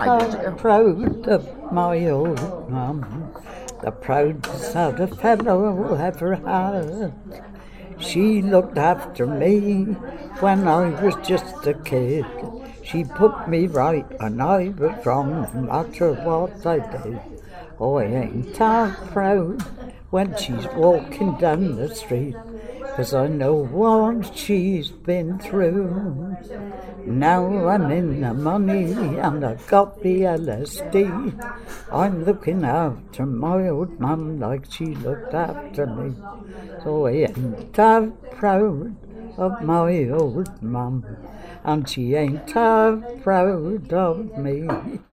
I'm proud of my old mum, the proudest that a fellow ever had. She looked after me when I was just a kid. She put me right when I was wrong, no matter what I did. Oh, I ain't that proud when she's walking down the street, 'cause I know what she's been through. Now I'm in the money and I've got the LSD. I'm looking after my old mum like she looked after me. So I ain't that proud of my old mum, and she ain't that proud of me.